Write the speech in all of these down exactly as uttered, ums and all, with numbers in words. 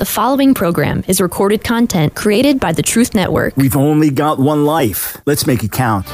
The following program is recorded content created by the Truth Network. We've only got one life. Let's make it count.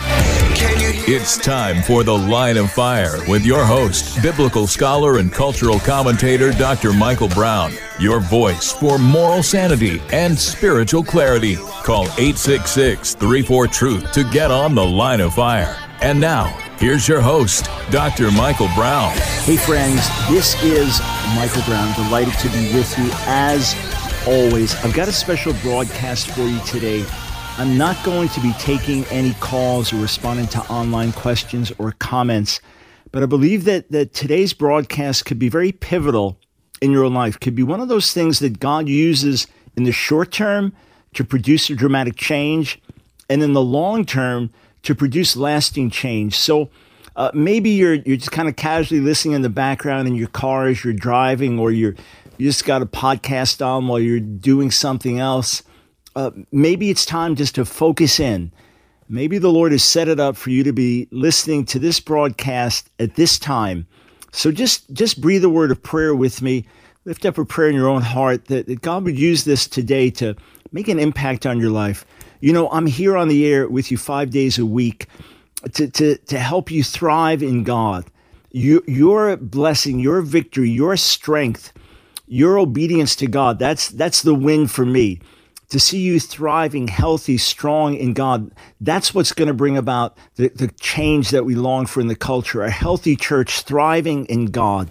It's time for The Line of Fire with your host, biblical scholar and cultural commentator, Doctor Michael Brown. Your voice for moral sanity and spiritual clarity. Call eight six six, three four, truth to get on The Line of Fire. And now, here's your host, Doctor Michael Brown. Hey friends, this is Michael Brown. Delighted to be with you as always. I've got a special broadcast for you today. I'm not going to be taking any calls or responding to online questions or comments, but I believe that, that today's broadcast could be very pivotal in your life. Could be one of those things that God uses in the short term to produce a dramatic change, and in the long term to produce lasting change. So uh, maybe you're you're just kind of casually listening in the background in your car as you're driving, or you're you just got a podcast on while you're doing something else. Uh, maybe it's time just to focus in. Maybe the Lord has set it up for you to be listening to this broadcast at this time. So just, just breathe a word of prayer with me. Lift up a prayer in your own heart that, that God would use this today to make an impact on your life. You know, I'm here on the air with you five days a week to, to, to help you thrive in God. You, your blessing, your victory, your strength, your obedience to God, that's, that's the win for me. To see you thriving, healthy, strong in God, that's what's going to bring about the, the change that we long for in the culture, a healthy church thriving in God.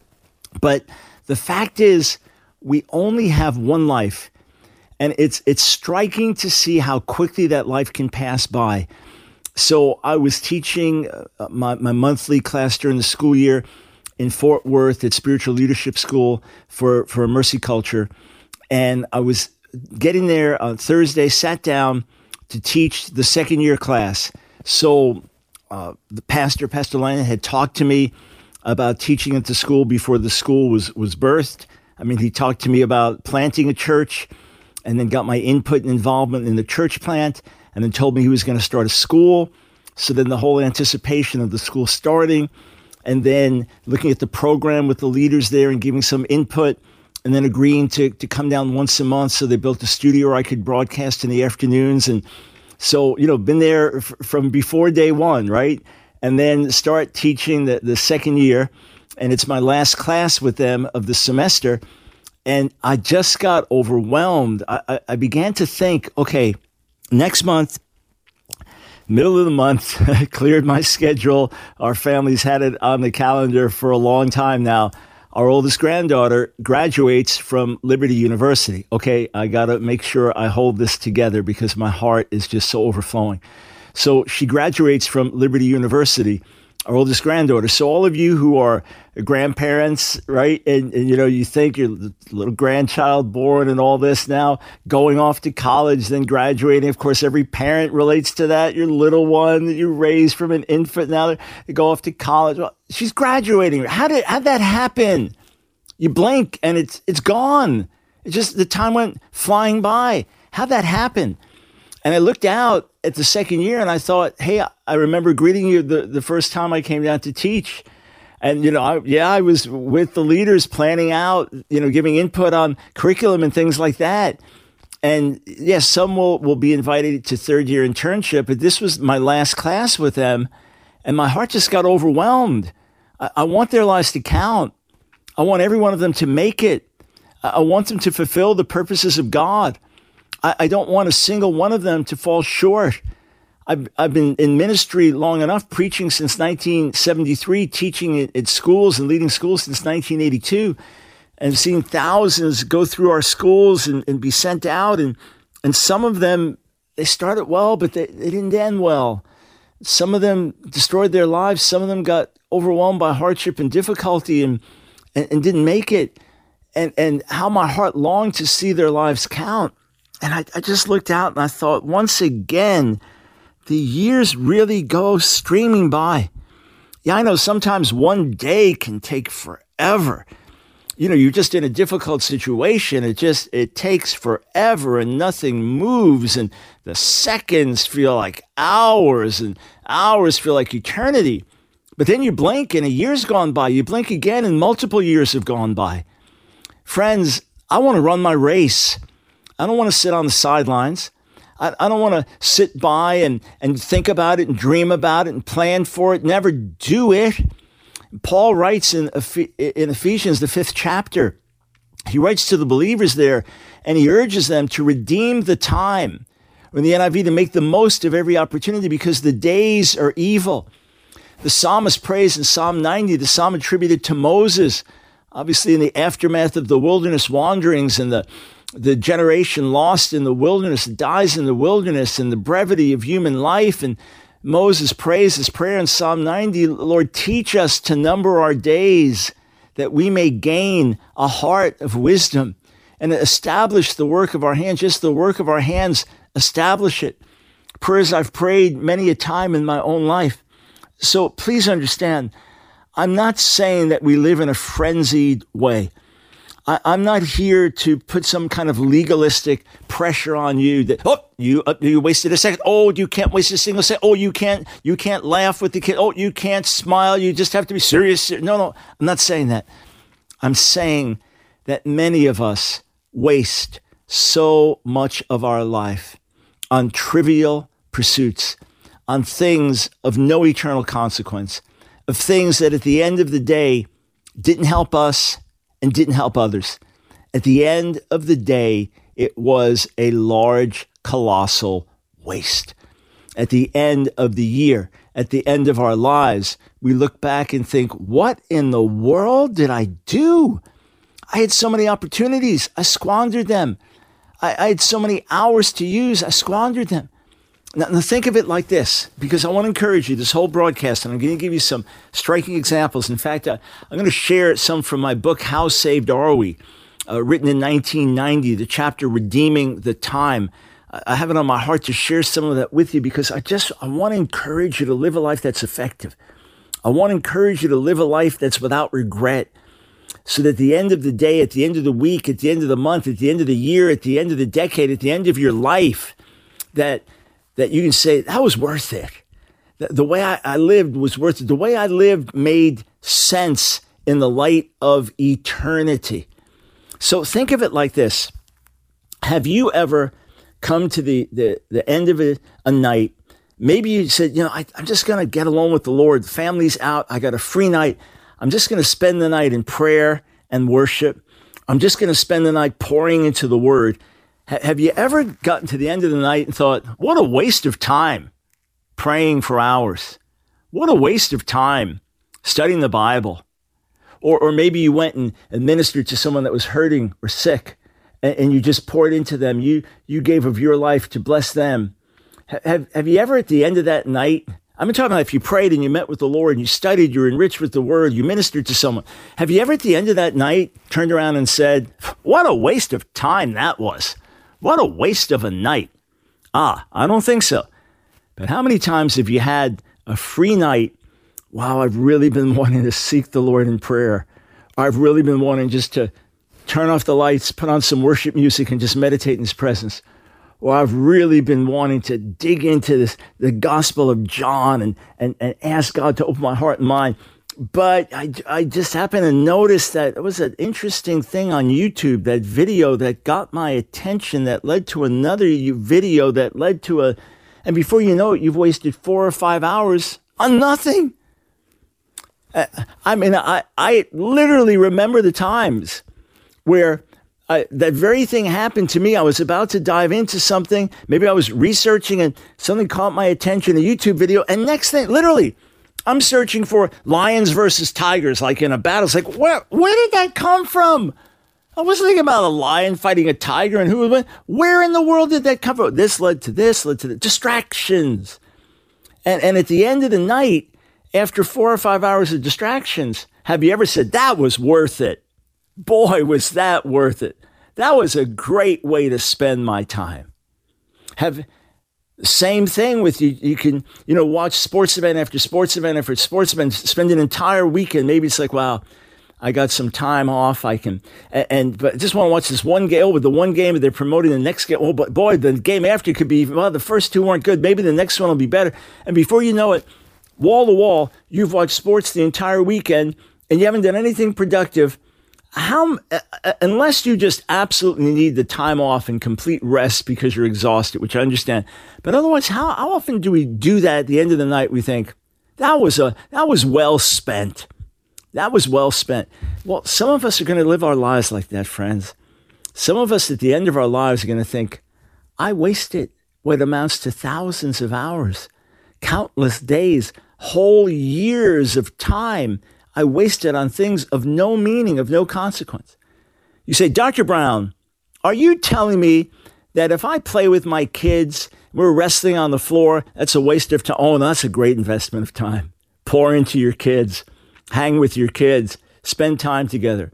But the fact is, we only have one life, and it's it's striking to see how quickly that life can pass by. So I was teaching uh, my, my monthly class during the school year in Fort Worth at Spiritual Leadership School for, for Mercy Culture, and I was getting there on Thursday, sat down to teach the second year class. So uh, the pastor, Pastor Lennon, had talked to me about teaching at the school before the school was, was birthed. I mean, he talked to me about planting a church, and then got my input and involvement in the church plant, and then told me he was going to start a school. So then the whole anticipation of the school starting, and then looking at the program with the leaders there and giving some input, and then agreeing to, to come down once a month. So they built a studio where I could broadcast in the afternoons. And so, you know, been there f- from before day one, right? And then start teaching the, the second year. And it's my last class with them of the semester. And I just got overwhelmed. I, I, I began to think, okay, next month, middle of the month, I cleared my schedule. Our family's had it on the calendar for a long time now. Our oldest granddaughter graduates from Liberty University. Okay, I got to make sure I hold this together because my heart is just so overflowing. So she graduates from Liberty University, our oldest granddaughter. So all of you who are grandparents, right, and, and you know, you think your little grandchild born and all this now, going off to college, then graduating. Of course, every parent relates to that. Your little one that you raised from an infant, now they go off to college. Well, she's graduating. How did how'd that happen? You blink and it's it's gone. It's just the time went flying by. How'd that happen? And I looked out at the second year and I thought, hey, I remember greeting you the, the first time I came down to teach. And, you know, I, yeah, I was with the leaders planning out, you know, giving input on curriculum and things like that. And yes, some will, will be invited to third year internship, but this was my last class with them. And my heart just got overwhelmed. I, I want their lives to count. I want every one of them to make it. I, I want them to fulfill the purposes of God. I, I don't want a single one of them to fall short. I've, I've been in ministry long enough, preaching since nineteen seventy-three, teaching at, at schools and leading schools since nineteen eighty-two, and seeing thousands go through our schools and, and be sent out. And, and some of them, they started well, but they, they didn't end well. Some of them destroyed their lives. Some of them got overwhelmed by hardship and difficulty and, and, and didn't make it. And, and how my heart longed to see their lives count. And I, I just looked out and I thought, once again, the years really go streaming by. Yeah, I know sometimes one day can take forever. You know, you're just in a difficult situation. It just, it takes forever and nothing moves. And the seconds feel like hours and hours feel like eternity. But then you blink and a year's gone by. You blink again and multiple years have gone by. Friends, I want to run my race. I don't want to sit on the sidelines. I, I don't want to sit by and, and think about it and dream about it and plan for it, never do it. Paul writes in, in Ephesians, the fifth chapter, he writes to the believers there, and he urges them to redeem the time, or in the N I V, to make the most of every opportunity because the days are evil. The psalmist prays in Psalm ninety, the psalm attributed to Moses, obviously in the aftermath of the wilderness wanderings and the, the generation lost in the wilderness, dies in the wilderness, and the brevity of human life. And Moses prays this prayer in Psalm ninety, Lord, teach us to number our days that we may gain a heart of wisdom and establish the work of our hands, just the work of our hands, establish it. Prayers I've prayed many a time in my own life. So please understand, I'm not saying that we live in a frenzied way. I, I'm not here to put some kind of legalistic pressure on you that, oh, you uh, you wasted a second. Oh, you can't waste a single second. Oh, you can't you can't laugh with the kid. Oh, you can't smile. You just have to be serious. No, no, I'm not saying that. I'm saying that many of us waste so much of our life on trivial pursuits, on things of no eternal consequence, of things that at the end of the day didn't help us and didn't help others. At the end of the day, it was a large, colossal waste. At the end of the year, at the end of our lives, we look back and think, what in the world did I do? I had so many opportunities. I squandered them. I, I had so many hours to use. I squandered them. Now, now think of it like this, because I want to encourage you, this whole broadcast, and I'm going to give you some striking examples. In fact, I, I'm going to share some from my book, How Saved Are We? Uh, written in nineteen ninety, the chapter Redeeming the Time. I have it on my heart to share some of that with you because I just, I want to encourage you to live a life that's effective. I want to encourage you to live a life that's without regret, so that at the end of the day, at the end of the week, at the end of the month, at the end of the year, at the end of the decade, at the end of your life, that that you can say, that was worth it. The, the way I, I lived was worth it. The way I lived made sense in the light of eternity. So think of it like this. Have you ever come to the, the, the end of a, a night? Maybe you said, you know, I, I'm just going to get along with the Lord. The family's out. I got a free night. I'm just going to spend the night in prayer and worship. I'm just going to spend the night pouring into the Word. H- have you ever gotten to the end of the night and thought, what a waste of time praying for hours? What a waste of time studying the Bible. Or, or maybe you went and ministered to someone that was hurting or sick, and, and you just poured into them. You you gave of your life to bless them. H- have, have you ever at the end of that night, I'm talking about if you prayed and you met with the Lord and you studied, you were enriched with the Word, you ministered to someone. Have you ever at the end of that night turned around and said, what a waste of time that was? What a waste of a night. Ah, I don't think so. But how many times have you had a free night? Wow, I've really been wanting to seek the Lord in prayer. I've really been wanting just to turn off the lights, put on some worship music and just meditate in His presence. Or I've really been wanting to dig into this, the Gospel of John and, and, and ask God to open my heart and mind. But I, I just happened to notice that it was an interesting thing on YouTube, that video that got my attention, that led to another video that led to a, and before you know it, you've wasted four or five hours on nothing. I mean, I, I literally remember the times where I, that very thing happened to me. I was about to dive into something. Maybe I was researching and something caught my attention, a YouTube video. And next thing, literally, I'm searching for lions versus tigers, like in a battle. It's like, where, where did that come from? I wasn't thinking about a lion fighting a tiger and who would win. Where in the world did that come from? This led to this, led to the distractions. And, and at the end of the night, after four or five hours of distractions, have you ever said, that was worth it? Boy, was that worth it. That was a great way to spend my time. Have same thing with you. You can, you know, watch sports event after sports event after sports event, spend an entire weekend. Maybe it's like, wow, I got some time off. I can, and, and but I just want to watch this one game. Oh, with the one game, they're promoting the next game. Oh, but boy, the game after could be, well, the first two weren't good. Maybe the next one will be better. And before you know it, wall to wall, you've watched sports the entire weekend and you haven't done anything productive. how, uh, unless you just absolutely need the time off and complete rest because you're exhausted, which I understand, but otherwise, how, how often do we do that at the end of the night? We think, that was a, that was well spent. That was well spent. Well, some of us are going to live our lives like that, friends. Some of us at the end of our lives are going to think, I wasted what amounts to thousands of hours, countless days, whole years of time I wasted on things of no meaning, of no consequence. You say, Doctor Brown, are you telling me that if I play with my kids, we're wrestling on the floor, that's a waste of time? Oh, no, that's a great investment of time. Pour into your kids, hang with your kids, spend time together.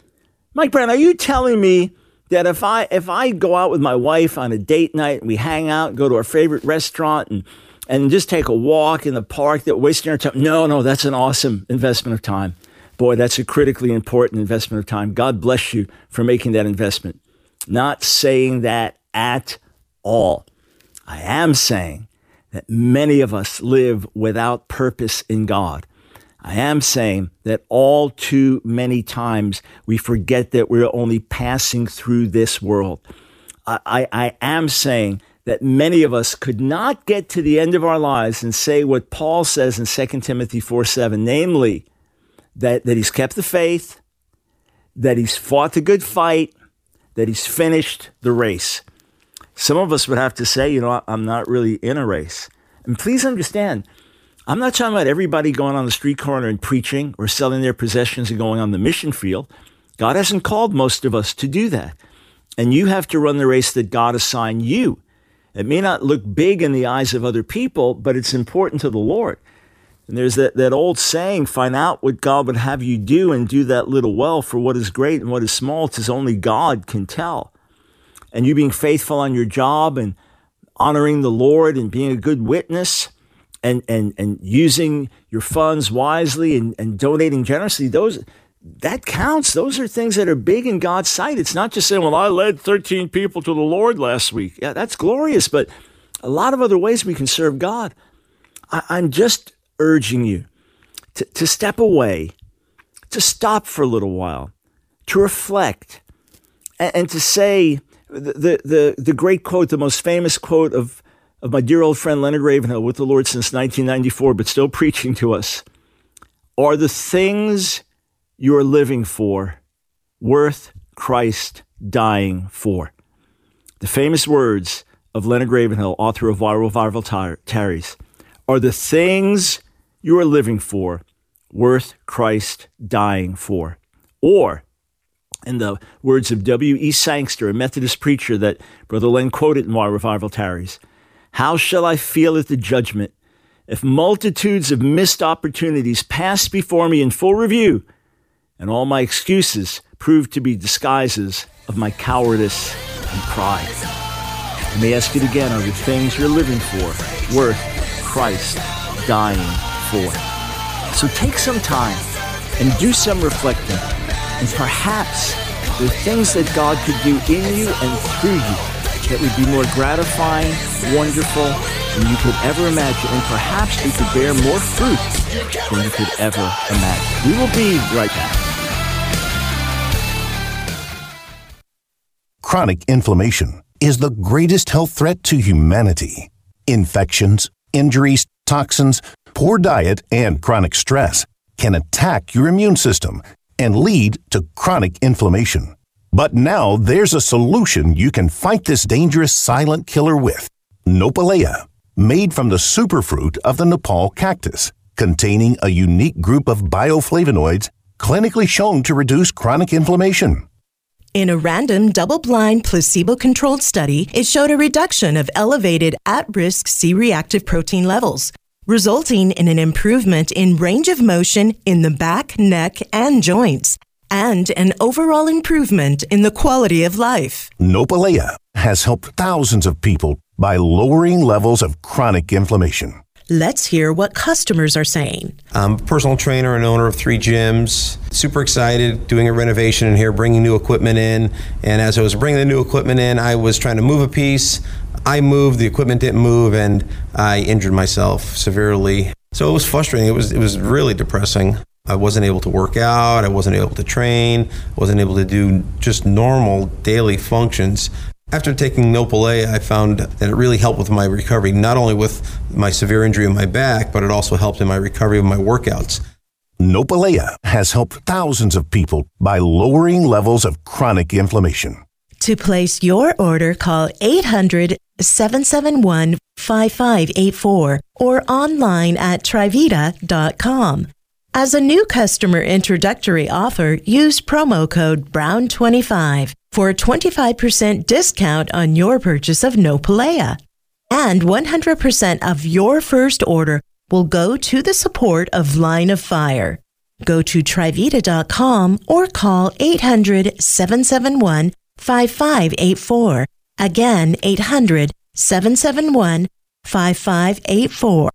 Mike Brown, are you telling me that if I if I go out with my wife on a date night and we hang out and go to our favorite restaurant and and just take a walk in the park, that we're wasting our time? No, no, that's an awesome investment of time. Boy, that's a critically important investment of time. God bless you for making that investment. Not saying that at all. I am saying that many of us live without purpose in God. I am saying that all too many times we forget that we're only passing through this world. I, I, I am saying that many of us could not get to the end of our lives and say what Paul says in Second Timothy four seven, namely, that, that he's kept the faith, that he's fought the good fight, that he's finished the race. Some of us would have to say, you know, I'm not really in a race. And please understand, I'm not talking about everybody going on the street corner and preaching or selling their possessions and going on the mission field. God hasn't called most of us to do that. And you have to run the race that God assigned you. It may not look big in the eyes of other people, but it's important to the Lord. And there's that, that old saying, find out what God would have you do and do that little well, for what is great and what is small, 'tis only God can tell. And you being faithful on your job and honoring the Lord and being a good witness and and and using your funds wisely and, and donating generously, those that counts. Those are things that are big in God's sight. It's not just saying, well, I led thirteen people to the Lord last week. Yeah, that's glorious, but a lot of other ways we can serve God. I, I'm just urging you to, to step away, to stop for a little while, to reflect, and, and to say the, the, the, the great quote, the most famous quote of, of my dear old friend Leonard Ravenhill, with the Lord since nineteen ninety-four, but still preaching to us. Are the things you are living for worth Christ dying for? The famous words of Leonard Ravenhill, author of Why Revival Tarries. Are the things you are living for worth Christ dying for? Or, in the words of W E Sangster, a Methodist preacher that Brother Len quoted in Why Revival Tarries, how shall I feel at the judgment if multitudes of missed opportunities pass before me in full review, and all my excuses prove to be disguises of my cowardice and pride? Let me ask it again. Are the things you're living for worth Christ dying for? So take some time and do some reflecting. And perhaps there are things that God could do in you and through you that would be more gratifying, wonderful than you could ever imagine. And perhaps we could bear more fruit than you could ever imagine. We will be right back. Chronic inflammation is the greatest health threat to humanity. Infections, injuries, toxins, poor diet, and chronic stress can attack your immune system and lead to chronic inflammation. But now there's a solution you can fight this dangerous silent killer with. Nopalea, made from the superfruit of the Nepal cactus, containing a unique group of bioflavonoids clinically shown to reduce chronic inflammation. In a random, double-blind, placebo-controlled study, it showed a reduction of elevated at-risk C-reactive protein levels, resulting in an improvement in range of motion in the back, neck, and joints, and an overall improvement in the quality of life. Nopalea has helped thousands of people by lowering levels of chronic inflammation. Let's hear what customers are saying. I'm a personal trainer and owner of three gyms. Super excited, doing a renovation in here, bringing new equipment in. And as I was bringing the new equipment in, I was trying to move a piece. I moved, the equipment didn't move, and I injured myself severely. So it was frustrating. It was, it was really depressing. I wasn't able to work out, I wasn't able to train, wasn't able to do just normal daily functions. After taking Nopalea, I found that it really helped with my recovery, not only with my severe injury in my back, but it also helped in my recovery of my workouts. Nopalea has helped thousands of people by lowering levels of chronic inflammation. To place your order, call eight hundred, seven seven one, five five eight four or online at trivita dot com. As a new customer introductory offer, use promo code brown twenty-five for a twenty-five percent discount on your purchase of Nopalea. And one hundred percent of your first order will go to the support of Line of Fire. Go to trivita dot com or call eight hundred, seven seven one, five five eight four. Again, eight hundred, seven seven one, five five eight four.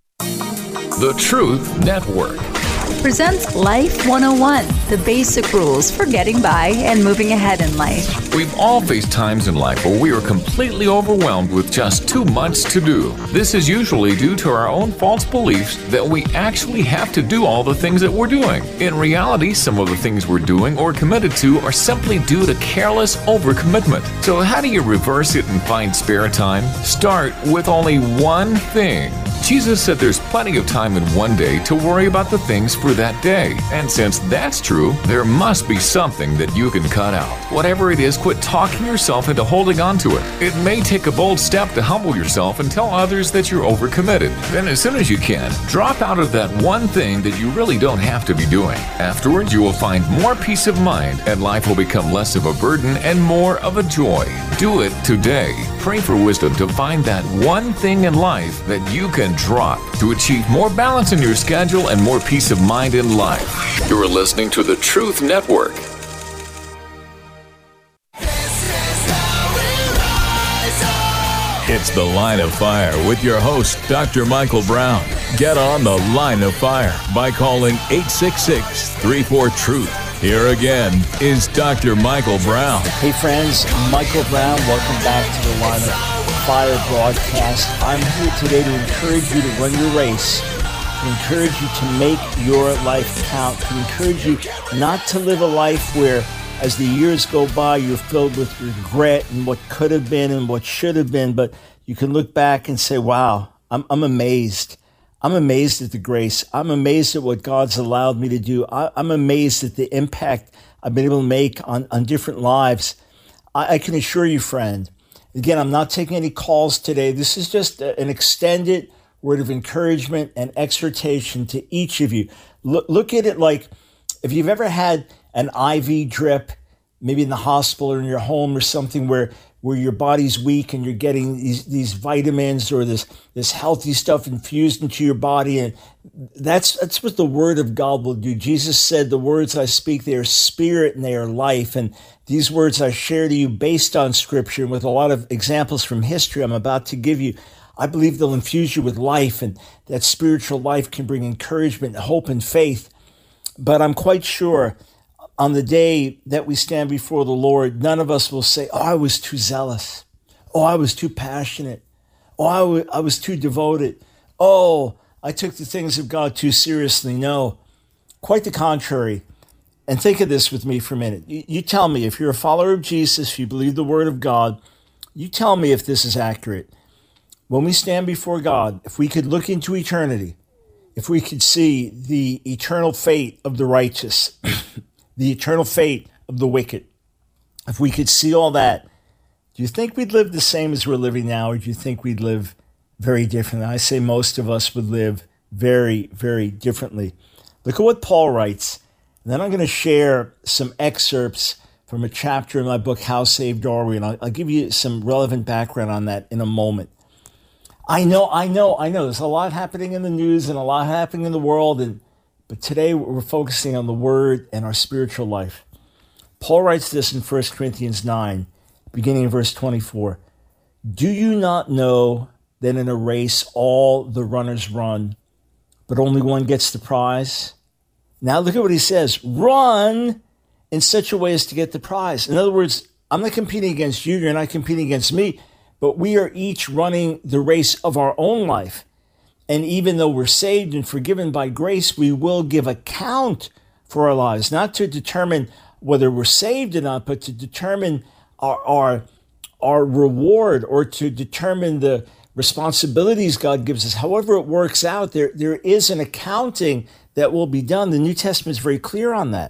The Truth Network presents Life one oh one, the basic rules for getting by and moving ahead in life. We've all faced times in life where we are completely overwhelmed with just too much to do. This is usually due to our own false beliefs that we actually have to do all the things that we're doing. In reality, some of the things we're doing or committed to are simply due to careless overcommitment. So how do you reverse it and find spare time? Start with only one thing. Jesus said there's plenty of time in one day to worry about the things for that day. And since that's true, there must be something that you can cut out. Whatever it is, quit talking yourself into holding on to it. It may take a bold step to humble yourself and tell others that you're overcommitted. Then as soon as you can, drop out of that one thing that you really don't have to be doing. Afterwards, you will find more peace of mind and life will become less of a burden and more of a joy. Do it today. Pray for wisdom to find that one thing in life that you can drop to achieve more balance in your schedule and more peace of mind in life. You're listening to the Truth Network. It's the Line of Fire with your host, Doctor Michael Brown. Get on the Line of Fire by calling eight six six, three four, truth. Here again is Doctor Michael Brown. Hey friends, Michael Brown. Welcome back to the Line of Fire broadcast. I'm here today to encourage you to run your race, to encourage you to make your life count, to encourage you not to live a life where as the years go by, you're filled with regret and what could have been and what should have been, but you can look back and say, wow, I'm, I'm amazed. I'm amazed at the grace. I'm amazed at what God's allowed me to do. I, I'm amazed at the impact I've been able to make on, on different lives. I, I can assure you, friend, again, I'm not taking any calls today. This is just a, an extended word of encouragement and exhortation to each of you. Look, look at it like if you've ever had an I V drip, maybe in the hospital or in your home or something where, where your body's weak and you're getting these, these vitamins or this, this healthy stuff infused into your body. And that's, that's what the word of God will do. Jesus said, the words I speak, they are spirit and they are life. And these words I share to you based on scripture and with a lot of examples from history I'm about to give you, I believe they'll infuse you with life, and that spiritual life can bring encouragement, hope, and faith. But I'm quite sure on the day that we stand before the Lord, none of us will say, oh, I was too zealous. Oh, I was too passionate. Oh, I, w- I was too devoted. Oh, I took the things of God too seriously. No, quite the contrary. And think of this with me for a minute. You, you tell me, if you're a follower of Jesus, if you believe the word of God, you tell me if this is accurate. When we stand before God, if we could look into eternity, if we could see the eternal fate of the righteous, the eternal fate of the wicked, if we could see all that, do you think we'd live the same as we're living now, or do you think we'd live very differently? I say most of us would live very, very differently. Look at what Paul writes. And then I'm going to share some excerpts from a chapter in my book, How Saved Are We? And I'll, I'll give you some relevant background on that in a moment. I know, I know, I know. There's a lot happening in the news and a lot happening in the world, and but today we're focusing on the Word and our spiritual life. Paul writes this in First Corinthians nine, beginning in verse twenty-four. Do you not know that in a race all the runners run, but only one gets the prize? Now look at what he says. Run in such a way as to get the prize. In other words, I'm not competing against you, you're not competing against me, but we are each running the race of our own life. And even though we're saved and forgiven by grace, we will give account for our lives, not to determine whether we're saved or not, but to determine our, our, our reward, or to determine the responsibilities God gives us. However it works out, there, there is an accounting that will be done. The New Testament is very clear on that.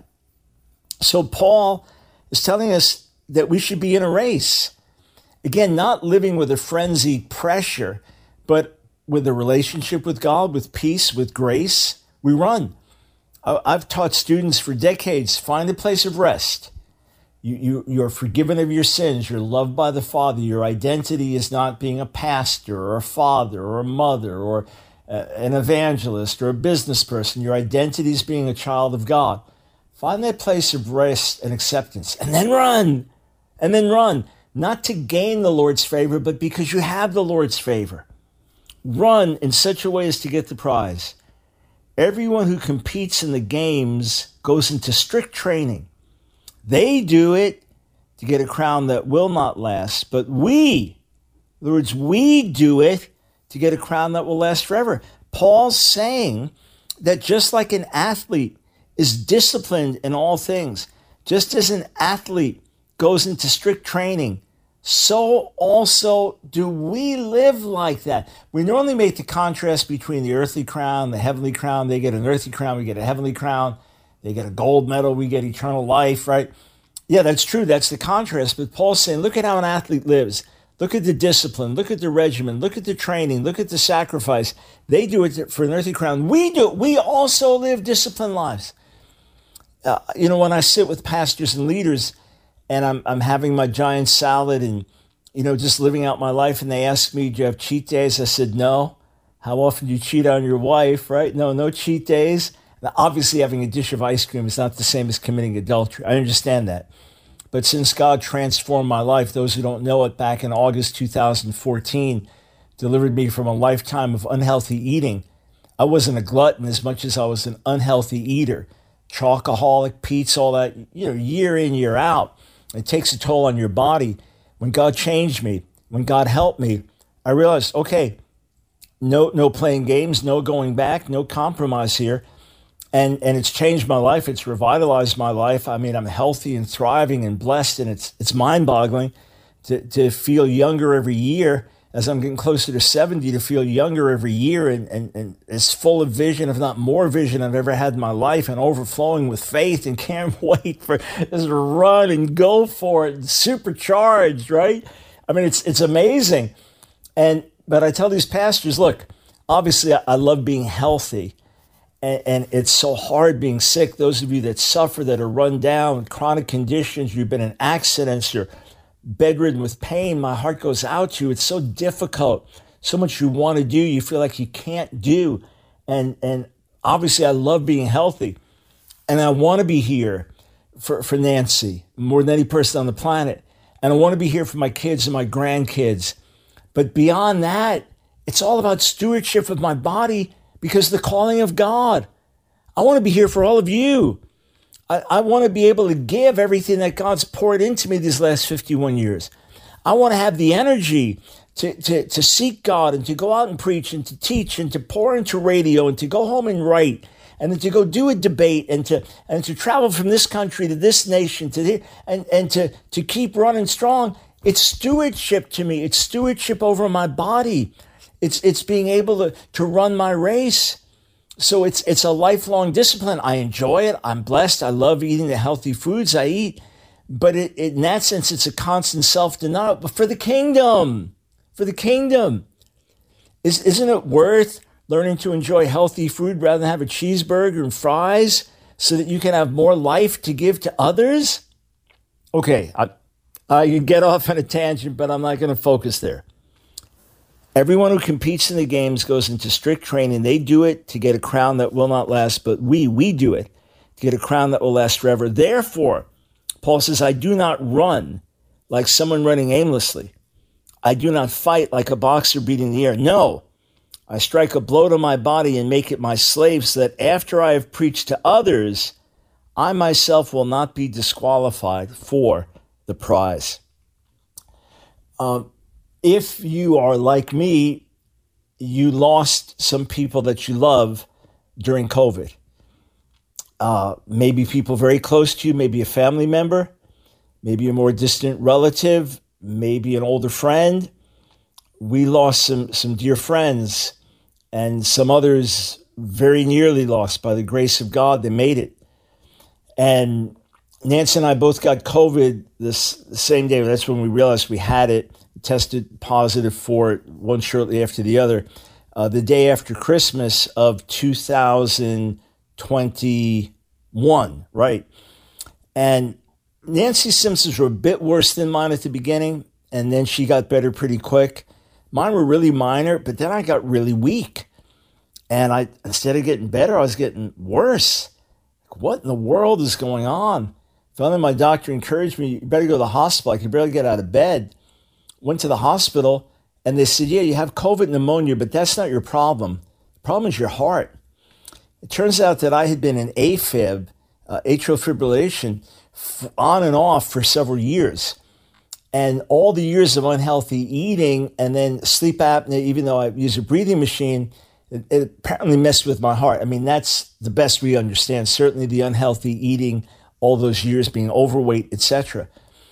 So Paul is telling us that we should be in a race. Again, not living with a frenzied pressure, but with a relationship with God, with peace, with grace. We run. I've taught students for decades, find a place of rest. You, you, you're forgiven of your sins. You're loved by the Father. Your identity is not being a pastor or a father or a mother or a, an evangelist or a business person. Your identity is being a child of God. Find that place of rest and acceptance, and then run, and then run. Not to gain the Lord's favor, but because you have the Lord's favor. Run in such a way as to get the prize. Everyone who competes in the games goes into strict training. They do it to get a crown that will not last, but we, in other words, we do it to get a crown that will last forever. Paul's saying that just like an athlete is disciplined in all things, just as an athlete goes into strict training, so also do we live like that. We normally make the contrast between the earthly crown, the heavenly crown. They get an earthly crown, we get a heavenly crown. They get a gold medal, we get eternal life, right? Yeah, that's true. That's the contrast. But Paul's saying, look at how an athlete lives. Look at the discipline. Look at the regimen. Look at the training. Look at the sacrifice. They do it for an earthly crown. We do it. We also live disciplined lives. Uh, you know, when I sit with pastors and leaders and I'm I'm having my giant salad and, you know, just living out my life, and they ask me, do you have cheat days? I said, no. How often do you cheat on your wife, right? No, no cheat days. Now, obviously, having a dish of ice cream is not the same as committing adultery. I understand that. But since God transformed my life, those who don't know it, back in August two thousand fourteen, delivered me from a lifetime of unhealthy eating. I wasn't a glutton as much as I was an unhealthy eater. Chocoholic, pizza, all that, you know, year in, year out. It takes a toll on your body. When God changed me, when God helped me, I realized, okay, no, no playing games, no going back, no compromise here. And and it's changed my life. It's revitalized my life. I mean, I'm healthy and thriving and blessed, and it's it's mind-boggling to, to feel younger every year as I'm getting closer to seventy, to feel younger every year and, and, and as full of vision, if not more vision I've ever had in my life, and overflowing with faith, and can't wait for just run and go for it, and supercharged, right? I mean, it's it's amazing. And but I tell these pastors, look, obviously I, I love being healthy. And it's so hard being sick. Those of you that suffer, that are run down with chronic conditions, you've been in accidents, you're bedridden with pain, my heart goes out to you. It's so difficult. So much you want to do, you feel like you can't do. And and obviously I love being healthy. And I want to be here for, for Nancy more than any person on the planet. And I want to be here for my kids and my grandkids. But beyond that, it's all about stewardship of my body, because the calling of God. I want to be here for all of you. I, I want to be able to give everything that God's poured into me these last fifty-one years. I want to have the energy to, to, to seek God and to go out and preach and to teach and to pour into radio and to go home and write and then to go do a debate and to and to travel from this country to this nation to the, and, and to, to keep running strong. It's stewardship to me. It's stewardship over my body. It's it's being able to, to run my race. So it's it's a lifelong discipline. I enjoy it. I'm blessed. I love eating the healthy foods I eat. But it, it, in that sense, it's a constant self-denial. But for the kingdom, for the kingdom, is, isn't it worth learning to enjoy healthy food rather than have a cheeseburger and fries so that you can have more life to give to others? Okay, I, I can get off on a tangent, but I'm not going to focus there. Everyone who competes in the games goes into strict training. They do it to get a crown that will not last, but we, we do it to get a crown that will last forever. Therefore, Paul says, I do not run like someone running aimlessly. I do not fight like a boxer beating the air. No, I strike a blow to my body and make it my slave, so that after I have preached to others, I myself will not be disqualified for the prize. Um, If you are like me, you lost some people that you love during COVID. uh, maybe people very close to you, maybe a family member, maybe a more distant relative, maybe an older friend. We lost some, some dear friends, and some others very nearly lost. By the grace of God, they made it. And Nancy and I both got COVID this the same day. That's when we realized we had it, tested positive for it, one shortly after the other. Uh, the day after Christmas of two thousand twenty-one, right? And Nancy's symptoms were a bit worse than mine at the beginning, and then she got better pretty quick. Mine were really minor, but then I got really weak. And I, instead of getting better, I was getting worse. What in the world is going on? Finally, my doctor encouraged me, you better go to the hospital. I could barely get out of bed. Went to the hospital, and they said, yeah, you have COVID pneumonia, but that's not your problem. The problem is your heart. It turns out that I had been in AFib, uh, atrial fibrillation, f- on and off for several years. And all the years of unhealthy eating and then sleep apnea, even though I use a breathing machine, it, it apparently messed with my heart. I mean, that's the best we understand. Certainly the unhealthy eating, all those years being overweight, et cetera.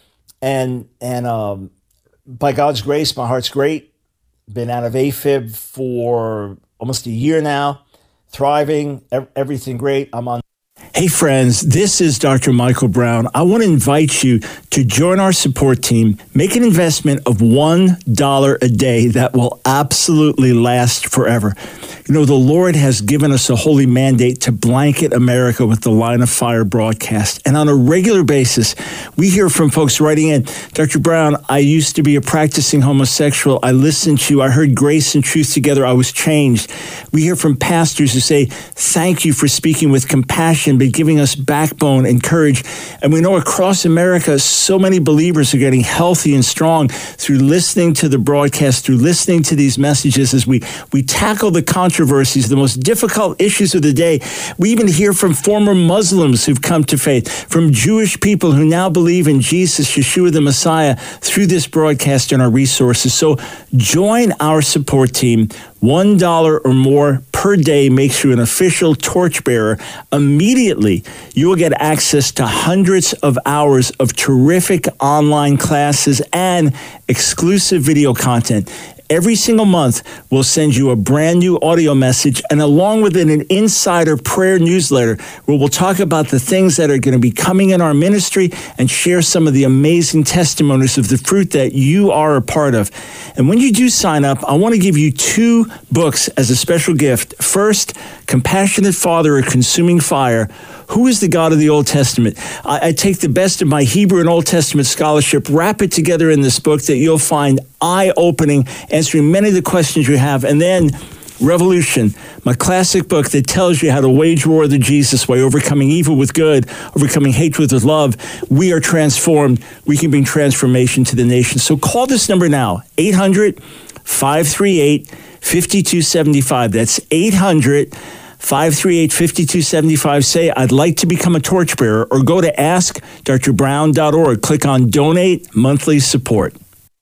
And, and um, by God's grace, my heart's great. Been out of AFib for almost a year now, thriving, ev- everything great. I'm on. Hey friends, this is Doctor Michael Brown. I want to invite you to join our support team. Make an investment of one dollar a day that will absolutely last forever. You know, the Lord has given us a holy mandate to blanket America with the Line of Fire broadcast. And on a regular basis, we hear from folks writing in, Doctor Brown, I used to be a practicing homosexual. I listened to you. I heard grace and truth together. I was changed. We hear from pastors who say, thank you for speaking with compassion, but giving us backbone and courage. And we know across America, so many believers are getting healthy and strong through listening to the broadcast, through listening to these messages as we, we tackle the controversies, the most difficult issues of the day. We even hear from former Muslims who've come to faith, from Jewish people who now believe in Jesus, Yeshua the Messiah, through this broadcast and our resources. So join our support team. One dollar or more per day makes you an official torchbearer. Immediately, you will get access to hundreds of hours of terrific online classes and exclusive video content. Every single month, we'll send you a brand new audio message, and along with it, an insider prayer newsletter where we'll talk about the things that are going to be coming in our ministry and share some of the amazing testimonies of the fruit that you are a part of. And when you do sign up, I want to give you two books as a special gift. First, Compassionate Father, A Consuming Fire. Who is the God of the Old Testament? I, I take the best of my Hebrew and Old Testament scholarship, wrap it together in this book that you'll find eye-opening, answering many of the questions you have. And then Revolution, my classic book that tells you how to wage war the Jesus way, overcoming evil with good, overcoming hatred with love. We are transformed. We can bring transformation to the nation. So call this number now, eight hundred, five three eight, five two seven five. That's eight hundred, five three eight, five two seven five. Say, I'd like to become a torchbearer, or go to ask dr brown dot org. Click on Donate Monthly Support.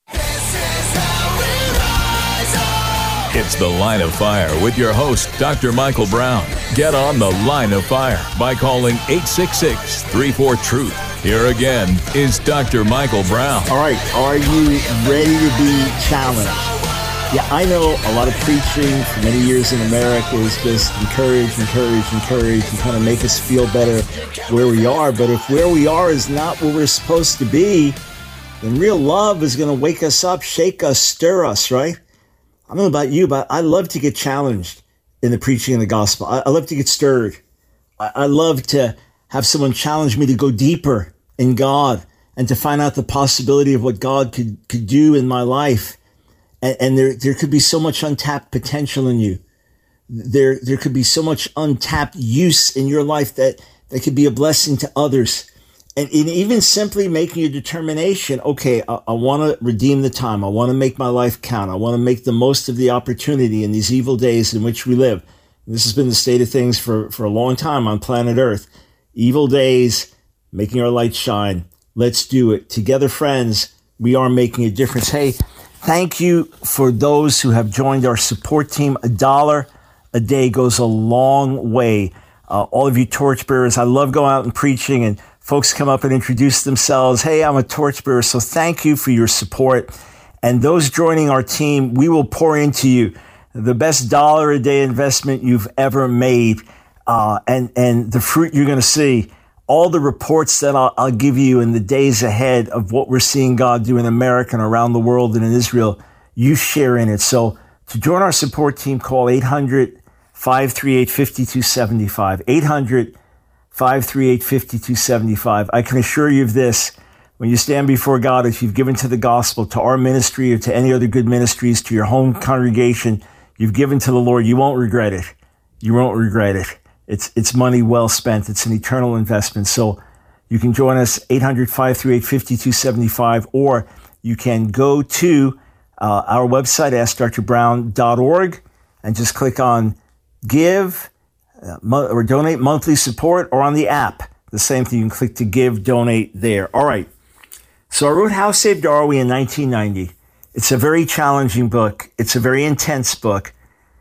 It's The Line of Fire with your host, Doctor Michael Brown. Get on The Line of Fire by calling eight six six, three four, truth. Here again is Doctor Michael Brown. All right, are you ready to be challenged? Yeah, I know a lot of preaching for many years in America is just encourage, encourage, encourage, and kind of make us feel better where we are. But if where we are is not where we're supposed to be, then real love is going to wake us up, shake us, stir us, right? I don't know about you, but I love to get challenged in the preaching of the gospel. I, I love to get stirred. I, I love to have someone challenge me to go deeper in God and to find out the possibility of what God could, could do in my life. And, and there, there could be so much untapped potential in you. There, there could be so much untapped use in your life that, that could be a blessing to others. And, and even simply making a determination, okay, I, I want to redeem the time. I want to make my life count. I want to make the most of the opportunity in these evil days in which we live. And this has been the state of things for, for a long time on planet Earth. Evil days, making our light shine. Let's do it. Together, friends, we are making a difference. Hey, thank you for those who have joined our support team. A dollar a day goes a long way. Uh, all of you torchbearers, I love going out and preaching and folks come up and introduce themselves. Hey, I'm a torchbearer. So thank you for your support. And those joining our team, we will pour into you the best dollar a day investment you've ever made. Uh, and, and the fruit you're going to see, all the reports that I'll, I'll give you in the days ahead of what we're seeing God do in America and around the world and in Israel, you share in it. So to join our support team, call eight hundred, five three eight, five two seven five, eight hundred, five three eight, five two seven five. I can assure you of this, when you stand before God, if you've given to the gospel, to our ministry or to any other good ministries, to your home congregation, you've given to the Lord, you won't regret it. You won't regret it. It's it's money well spent. It's an eternal investment. So you can join us, eight hundred, five three eight, five two seven five, or you can go to uh, our website, ask dr brown dot org, and just click on Give uh, mo- or Donate Monthly Support, or on the app. The same thing, you can click to give, donate there. All right. So I wrote How Saved Are We in nineteen ninety. It's a very challenging book. It's a very intense book.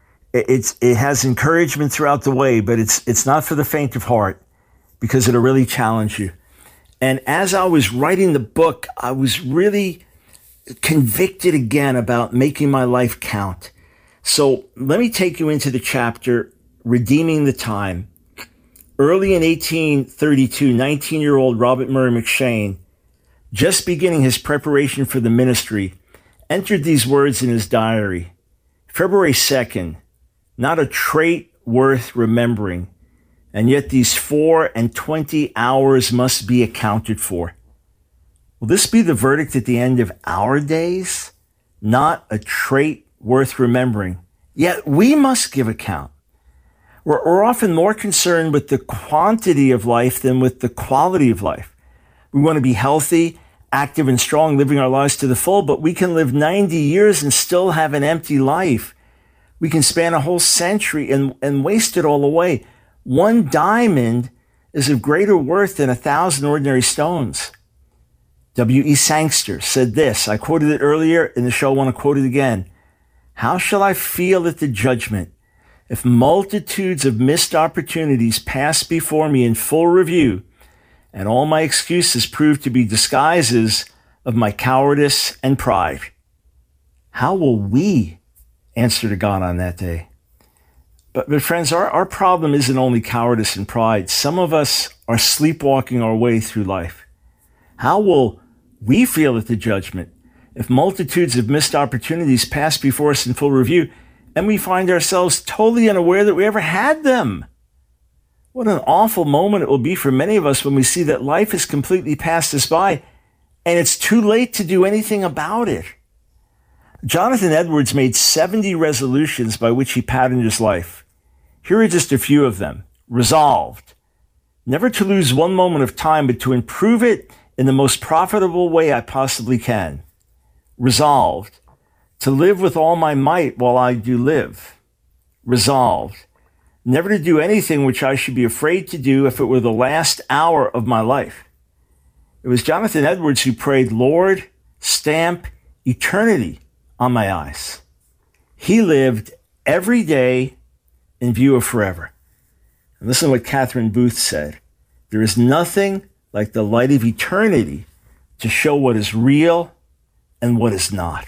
It's, it has encouragement throughout the way, but it's, it's not for the faint of heart, because it'll really challenge you. And as I was writing the book, I was really convicted again about making my life count. So let me take you into the chapter, Redeeming the Time. Early in eighteen thirty-two, nineteen-year-old Robert Murray McShane, just beginning his preparation for the ministry, entered these words in his diary. February second, not a trait worth remembering, and yet these four and twenty hours must be accounted for. Will this be the verdict at the end of our days? Not a trait worth remembering, yet we must give account. We're, we're often more concerned with the quantity of life than with the quality of life. We want to be healthy, active, and strong, living our lives to the full, but we can live ninety years and still have an empty life. We can span a whole century and, and waste it all away. One diamond is of greater worth than a thousand ordinary stones. W E Sangster said this, I quoted it earlier in the show, I want to quote it again. How shall I feel at the judgment if multitudes of missed opportunities pass before me in full review, and all my excuses prove to be disguises of my cowardice and pride? How will we answer to God on that day? But, but friends, our, our problem isn't only cowardice and pride. Some of us are sleepwalking our way through life. How will we feel at the judgment if multitudes of missed opportunities pass before us in full review, and we find ourselves totally unaware that we ever had them? What an awful moment it will be for many of us when we see that life has completely passed us by, and it's too late to do anything about it. Jonathan Edwards made seventy resolutions by which he patterned his life. Here are just a few of them. Resolved, never to lose one moment of time, but to improve it in the most profitable way I possibly can. Resolved, to live with all my might while I do live. Resolved, never to do anything which I should be afraid to do if it were the last hour of my life. It was Jonathan Edwards who prayed, Lord, stamp eternity on my eyes. He lived every day in view of forever. And listen to what Catherine Booth said. There is nothing like the light of eternity to show what is real and what is not.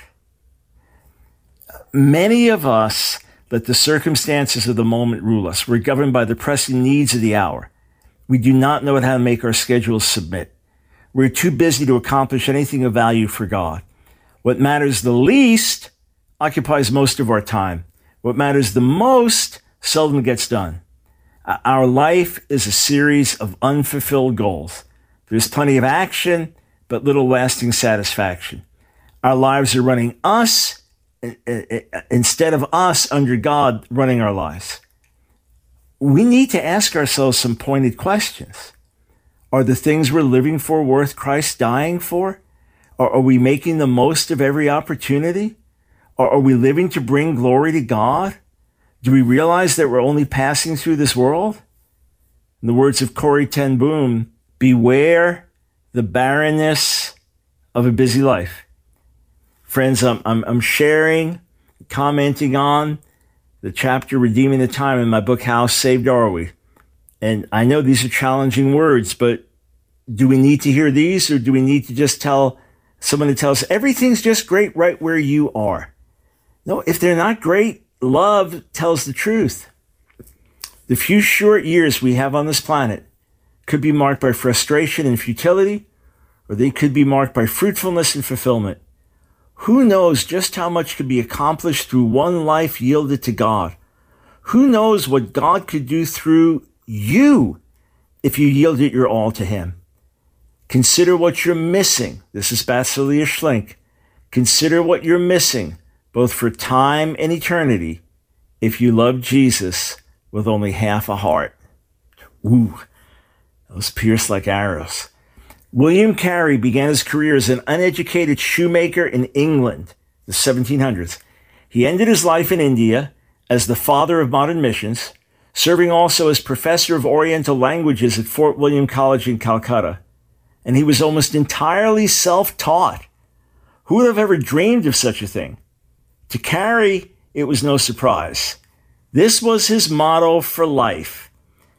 Many of us let the circumstances of the moment rule us. We're governed by the pressing needs of the hour. We do not know how to make our schedules submit. We're too busy to accomplish anything of value for God. What matters the least occupies most of our time. What matters the most seldom gets done. Our life is a series of unfulfilled goals. There's plenty of action, but little lasting satisfaction. Our lives are running us instead of us under God running our lives. We need to ask ourselves some pointed questions. Are the things we're living for worth Christ dying for? Or are we making the most of every opportunity? Or are we living to bring glory to God? Do we realize that we're only passing through this world? In the words of Corrie ten Boom, beware the barrenness of a busy life. Friends, I'm, I'm, I'm sharing, commenting on the chapter Redeeming the Time in my book, How Saved Are We? And I know these are challenging words, but do we need to hear these, or do we need to just tell someone to tell us everything's just great right where you are? No, if they're not great, love tells the truth. The few short years we have on this planet could be marked by frustration and futility, or they could be marked by fruitfulness and fulfillment. Who knows just how much could be accomplished through one life yielded to God? Who knows what God could do through you if you yielded your all to Him? Consider what you're missing. This is Basilia Schlink. Consider what you're missing, both for time and eternity, if you love Jesus with only half a heart. Ooh, those pierce like arrows. William Carey began his career as an uneducated shoemaker in England, the seventeen hundreds. He ended his life in India as the father of modern missions, serving also as professor of Oriental languages at Fort William College in Calcutta. And he was almost entirely self-taught. Who would have ever dreamed of such a thing? To Carey, it was no surprise. This was his motto for life.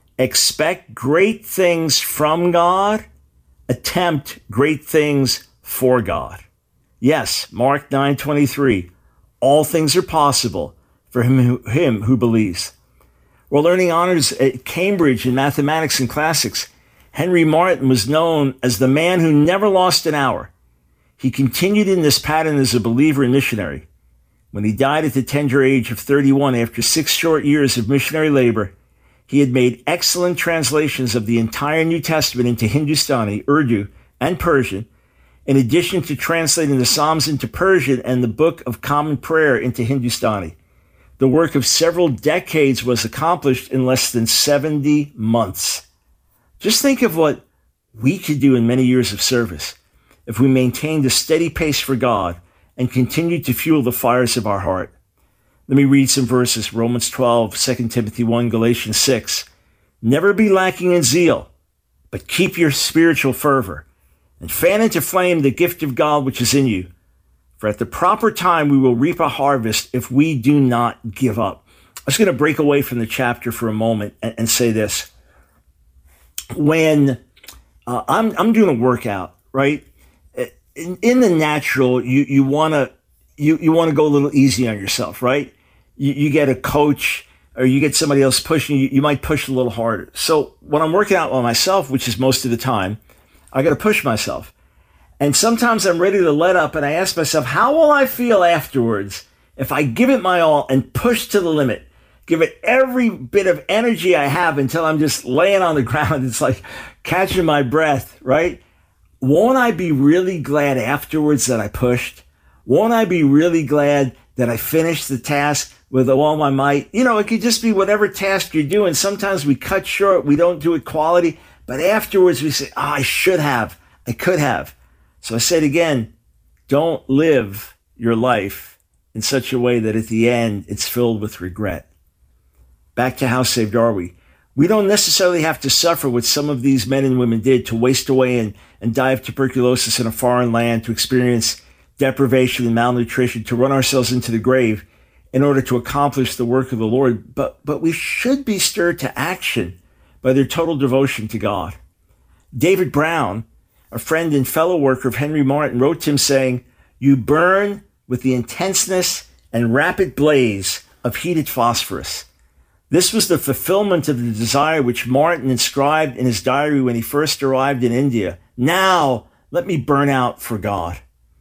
Expect great things from God. Attempt great things for God. Yes, Mark nine twenty-three. All things are possible for him who, him who believes. While earning honors at Cambridge in mathematics and classics, Henry Martyn was known as the man who never lost an hour. He continued in this pattern as a believer and missionary. When he died at the tender age of thirty-one after six short years of missionary labor, he had made excellent translations of the entire New Testament into Hindustani, Urdu, and Persian, in addition to translating the Psalms into Persian and the Book of Common Prayer into Hindustani. The work of several decades was accomplished in less than seventy months. Just think of what we could do in many years of service if we maintained a steady pace for God and continued to fuel the fires of our heart. Let me read some verses. Romans twelve, Second Timothy one, Galatians six. Never be lacking in zeal, but keep your spiritual fervor, and fan into flame the gift of God which is in you. For at the proper time we will reap a harvest if we do not give up. I was going to break away from the chapter for a moment and, and say this. When uh, I'm I'm doing a workout, right? In, in the natural, you you want to you you want to go a little easy on yourself, right? You, you get a coach or you get somebody else pushing you, you might push a little harder. So when I'm working out on myself, which is most of the time, I got to push myself. And sometimes I'm ready to let up, and I ask myself, how will I feel afterwards if I give it my all and push to the limit? Give it every bit of energy I have until I'm just laying on the ground. It's like catching my breath, right? Won't I be really glad afterwards that I pushed? Won't I be really glad that I finished the task with all my might? You know, it could just be whatever task you're doing. Sometimes we cut short, we don't do it quality, but afterwards we say, oh, I should have, I could have. So I say it again, don't live your life in such a way that at the end it's filled with regret. Back to how saved are we? We don't necessarily have to suffer what some of these men and women did, to waste away and, and die of tuberculosis in a foreign land, to experience deprivation and malnutrition, to run ourselves into the grave in order to accomplish the work of the Lord. But, but we should be stirred to action by their total devotion to God. David Brown, a friend and fellow worker of Henry Martyn, wrote to him saying, "You burn with the intenseness and rapid blaze of heated phosphorus." This was the fulfillment of the desire which Martyn inscribed in his diary when he first arrived in India. Now, let me burn out for God.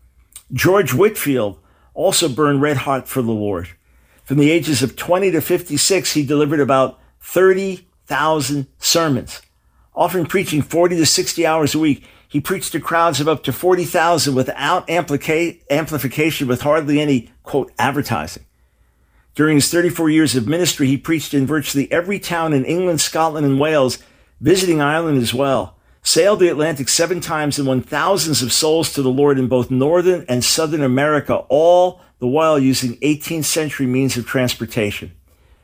George Whitefield also burned red hot for the Lord. From the ages of twenty to fifty-six, he delivered about thirty thousand sermons, often preaching forty to sixty hours a week. He preached to crowds of up to forty thousand without amplica- amplification, with hardly any, quote, advertising. During his thirty-four years of ministry, he preached in virtually every town in England, Scotland, and Wales, visiting Ireland as well. Sailed the Atlantic seven times and won thousands of souls to the Lord in both Northern and Southern America, all the while using eighteenth century means of transportation.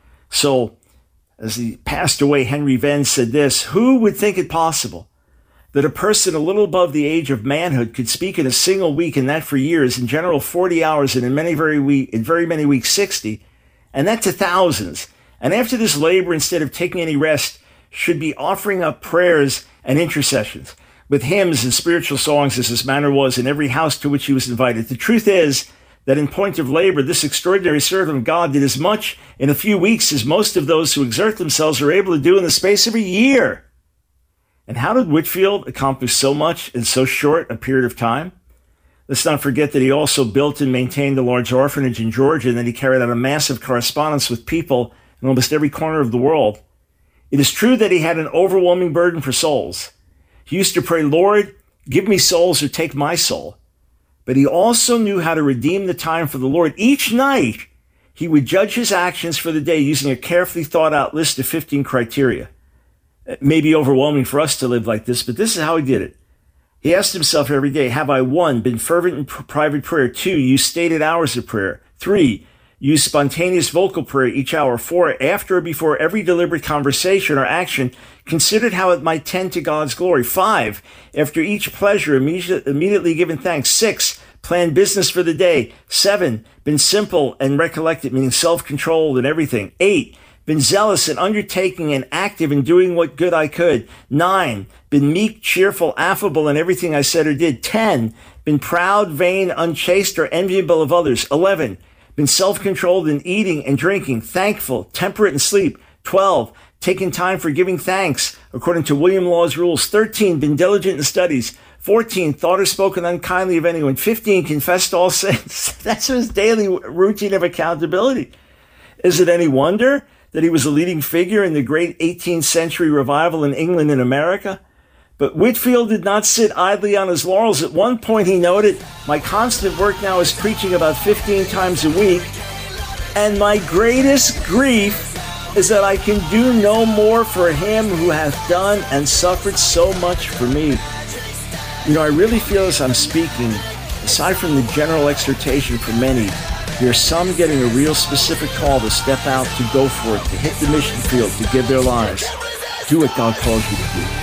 So, as he passed away, Henry Venn said this: "Who would think it possible that a person a little above the age of manhood could speak in a single week, and that for years, in general forty hours, and in many very week, in very many weeks sixty, and that to thousands, and after this labor, instead of taking any rest, should be offering up prayers and intercessions with hymns and spiritual songs, as his manner was in every house to which he was invited. The truth is that in point of labor, this extraordinary servant of God did as much in a few weeks as most of those who exert themselves are able to do in the space of a year. And how did Whitefield accomplish so much in so short a period of time? Let's not forget that he also built and maintained a large orphanage in Georgia, and that he carried out a massive correspondence with people in almost every corner of the world. It is true that he had an overwhelming burden for souls. He used to pray, Lord, give me souls or take my soul. But he also knew how to redeem the time for the Lord. Each night, he would judge his actions for the day using a carefully thought out list of fifteen criteria. It may be overwhelming for us to live like this, but this is how he did it. He asked himself every day, have I, one, been fervent in pr- private prayer? Two, used stated hours of prayer? Three, use spontaneous vocal prayer each hour. Four, after or before every deliberate conversation or action, considered how it might tend to God's glory. Five, after each pleasure, immediate, immediately given thanks. Six, planned business for the day. Seven, been simple and recollected, meaning self-controlled in everything. Eight, been zealous in undertaking and active in doing what good I could. Nine, been meek, cheerful, affable in everything I said or did. Ten, been proud, vain, unchaste, or enviable of others. Eleven, been self-controlled in eating and drinking, thankful, temperate in sleep. Twelve, taken time for giving thanks according to William Law's rules. Thirteen, been diligent in studies. Fourteen, thought or spoken unkindly of anyone. Fifteen, confessed all sins. That's his daily routine of accountability. Is it any wonder that he was a leading figure in the great eighteenth century revival in England and America? But Whitefield did not sit idly on his laurels. At one point he noted, my constant work now is preaching about fifteen times a week, and my greatest grief is that I can do no more for him who hath done and suffered so much for me. You know, I really feel as I'm speaking, aside from the general exhortation for many, there's some getting a real specific call to step out, to go for it, to hit the mission field, to give their lives. Do what God calls you to do.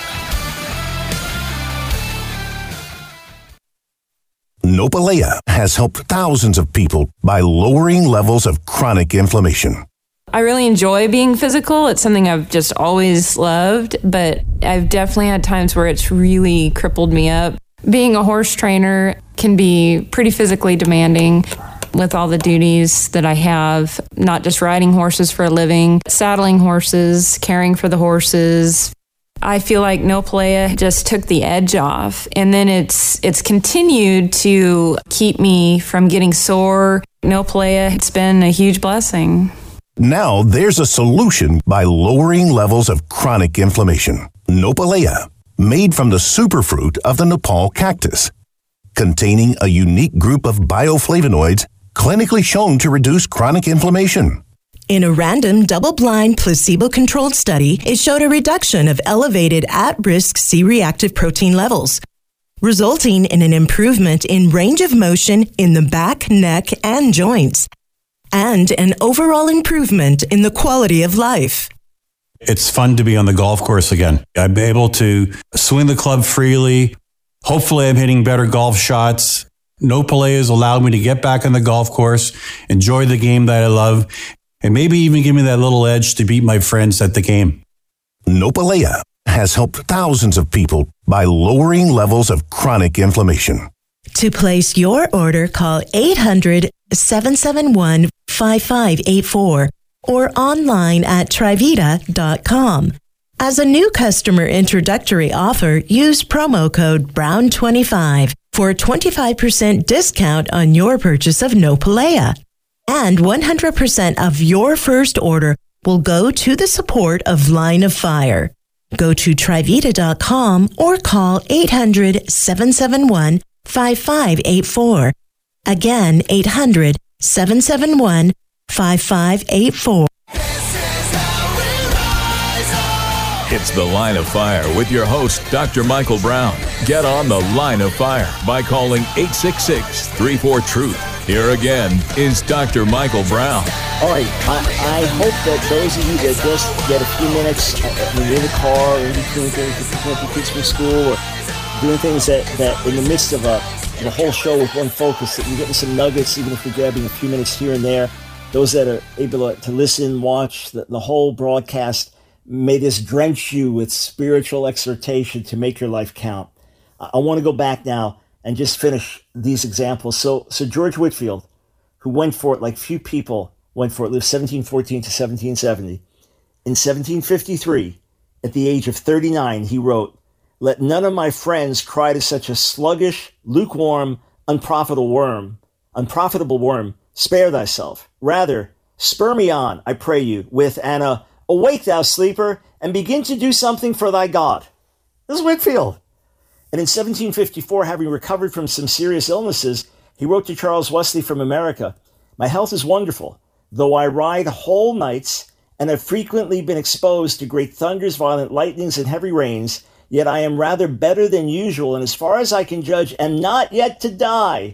Nopalea has helped thousands of people by lowering levels of chronic inflammation. I really enjoy being physical. It's something I've just always loved, but I've definitely had times where it's really crippled me up. Being a horse trainer can be pretty physically demanding with all the duties that I have, not just riding horses for a living, saddling horses, caring for the horses. I feel like Nopalea just took the edge off, and then it's it's continued to keep me from getting sore. Nopalea, it's been a huge blessing. Now there's a solution by lowering levels of chronic inflammation. Nopalea, made from the superfruit of the Nepal cactus, containing a unique group of bioflavonoids clinically shown to reduce chronic inflammation. In a random, double-blind, placebo-controlled study, it showed a reduction of elevated at-risk C-reactive protein levels, resulting in an improvement in range of motion in the back, neck, and joints, and an overall improvement in the quality of life. It's fun to be on the golf course again. I'm able to swing the club freely. Hopefully I'm hitting better golf shots. Nopalea has allowed me to get back on the golf course, enjoy the game that I love, and maybe even give me that little edge to beat my friends at the game. Nopalea has helped thousands of people by lowering levels of chronic inflammation. To place your order, call eight hundred, seven seven one, five five eight four or online at trivita dot com. As a new customer introductory offer, use promo code brown twenty-five for a twenty-five percent discount on your purchase of Nopalea. And one hundred percent of your first order will go to the support of Line of Fire. Go to trivita dot com or call eight hundred, seven seven one, five five eight four. Again, eight hundred, seven seven one, five five eight four. It's The Line of Fire with your host, Doctor Michael Brown. Get on The Line of Fire by calling eight six six, three four, truth. Here again is Doctor Michael Brown. All right, I, I hope that those of you that just get a few minutes when you're in the car or in between things, picking up your kids from school or doing things that, that in the midst of a the whole show with one focus, that you're getting some nuggets, even if you're grabbing a few minutes here and there. Those that are able to listen, watch the, the whole broadcast, May this drench you with spiritual exhortation to make your life count. I want to go back now and just finish these examples. So, so George Whitefield, who went for it like few people went for it, lived seventeen fourteen to seventeen seventy. In seventeen fifty-three, at the age of thirty-nine, he wrote, "Let none of my friends cry to such a sluggish, lukewarm, unprofitable worm, unprofitable worm, spare thyself. Rather, spur me on, I pray you, with an uh, awake thou sleeper, and begin to do something for thy God." This is Whitefield. And in seventeen fifty-four, having recovered from some serious illnesses, he wrote to Charles Wesley from America, "My health is wonderful, though I ride whole nights and have frequently been exposed to great thunders, violent lightnings, and heavy rains, yet I am rather better than usual, and as far as I can judge, am not yet to die.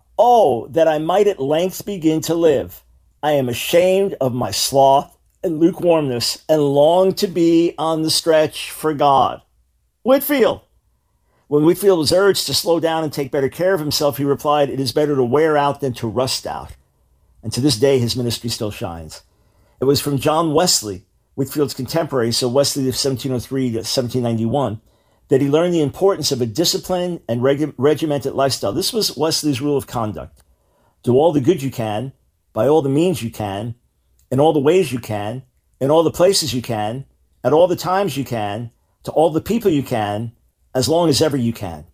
Oh, that I might at length begin to live. I am ashamed of my sloth and lukewarmness, and long to be on the stretch for God." Whitefield. When Whitefield was urged to slow down and take better care of himself, he replied, "It is better to wear out than to rust out." And to this day, his ministry still shines. It was from John Wesley, Whitefield's contemporary, so Wesley lived seventeen oh three to seventeen ninety-one, that he learned the importance of a disciplined and reg- regimented lifestyle. This was Wesley's rule of conduct. Do all the good you can, by all the means you can, in all the ways you can, in all the places you can, at all the times you can, to all the people you can, as long as ever you can.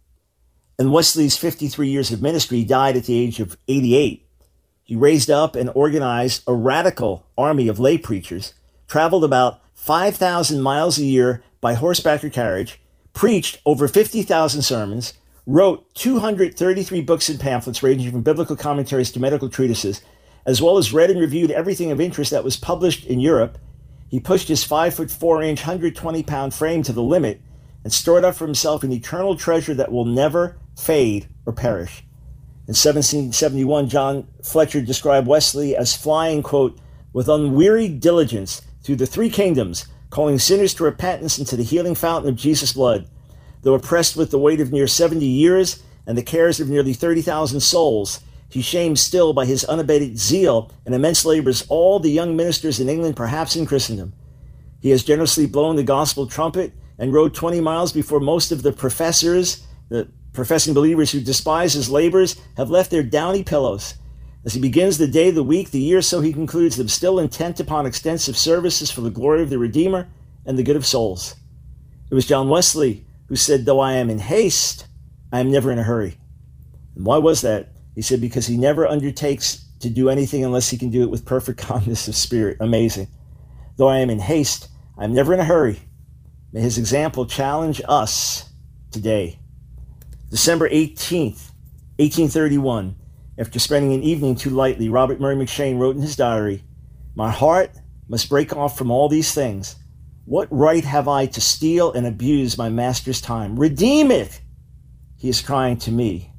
In Wesley's fifty-three years of ministry, he died at the age of eighty-eight. He raised up and organized a radical army of lay preachers, traveled about five thousand miles a year by horseback or carriage, preached over fifty thousand sermons, wrote two hundred thirty-three books and pamphlets ranging from biblical commentaries to medical treatises, as well as read and reviewed everything of interest that was published in Europe. He pushed his five foot four inch, one hundred twenty pound frame to the limit and stored up for himself an eternal treasure that will never fade or perish. In seventeen seventy-one, John Fletcher described Wesley as flying, quote, "with unwearied diligence through the three kingdoms, calling sinners to repentance and to the healing fountain of Jesus' blood. Though oppressed with the weight of near seventy years and the cares of nearly thirty thousand souls, he shames still by his unabated zeal and immense labors all the young ministers in England, perhaps in Christendom. He has generously blown the gospel trumpet and rode twenty miles before most of the professors, the professing believers who despise his labors, have left their downy pillows. As he begins the day, the week, the year, so he concludes them, still intent upon extensive services for the glory of the Redeemer and the good of souls." It was John Wesley who said, "Though I am in haste, I am never in a hurry." And why was that? He said, because he never undertakes to do anything unless he can do it with perfect calmness of spirit. Amazing. Though I am in haste, I am never in a hurry. May his example challenge us today. December eighteenth, eighteen thirty-one, after spending an evening too lightly, Robert Murray McShane wrote in his diary, "My heart must break off from all these things. What right have I to steal and abuse my master's time? Redeem it!" He is crying to me.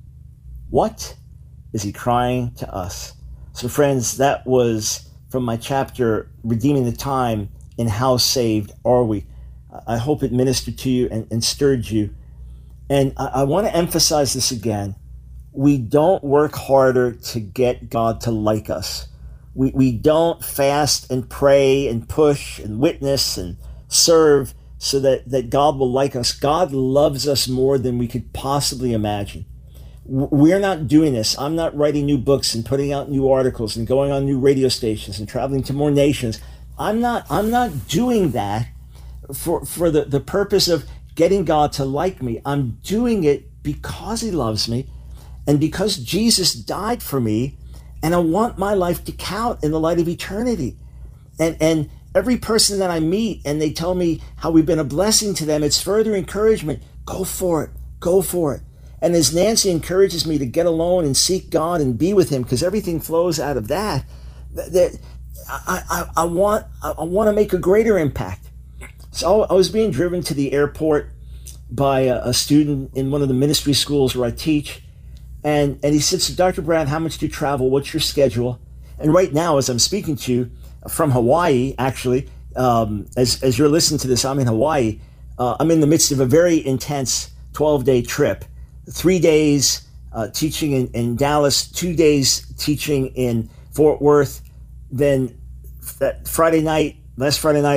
What is he crying to us? So friends, that was from my chapter, Redeeming the Time, in How Saved Are We? I hope it ministered to you and, and stirred you. And I, I want to emphasize this again. We don't work harder to get God to like us. We, we don't fast and pray and push and witness and serve so that, that God will like us. God loves us more than we could possibly imagine. We're not doing this. I'm not writing new books and putting out new articles and going on new radio stations and traveling to more nations. I'm not, I'm not doing that for, for the, the purpose of getting God to like me. I'm doing it because he loves me and because Jesus died for me, and I want my life to count in the light of eternity. And, and every person that I meet and they tell me how we've been a blessing to them, it's further encouragement. Go for it. Go for it. And as Nancy encourages me to get alone and seek God and be with him, because everything flows out of that, that I, I, I want I want to make a greater impact. So I was being driven to the airport by a, a student in one of the ministry schools where I teach. And, and he said, "So Doctor Brown, how much do you travel? What's your schedule?" And right now, as I'm speaking to you from Hawaii, actually, um, as, as you're listening to this, I'm in Hawaii. Uh, I'm in the midst of a very intense twelve-day trip. Three days uh, teaching in, in Dallas, two days teaching in Fort Worth. Then that Friday night, last Friday night,